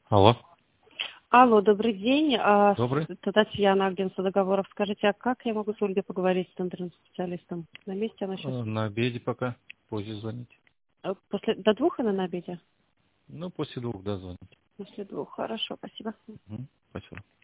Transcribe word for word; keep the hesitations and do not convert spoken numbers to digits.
Алло. Алло, добрый день. А, Добрый. Это Татьяна, агентство договоров. Скажите, а как я могу с Ольгой поговорить с интернет-специалистом? На месте она сейчас? Э, На обеде пока. Позже звоните. А, После, до двух она на обеде? Ну, после двух, да, звоните. После двух. Хорошо, спасибо. Мгм. Спасибо.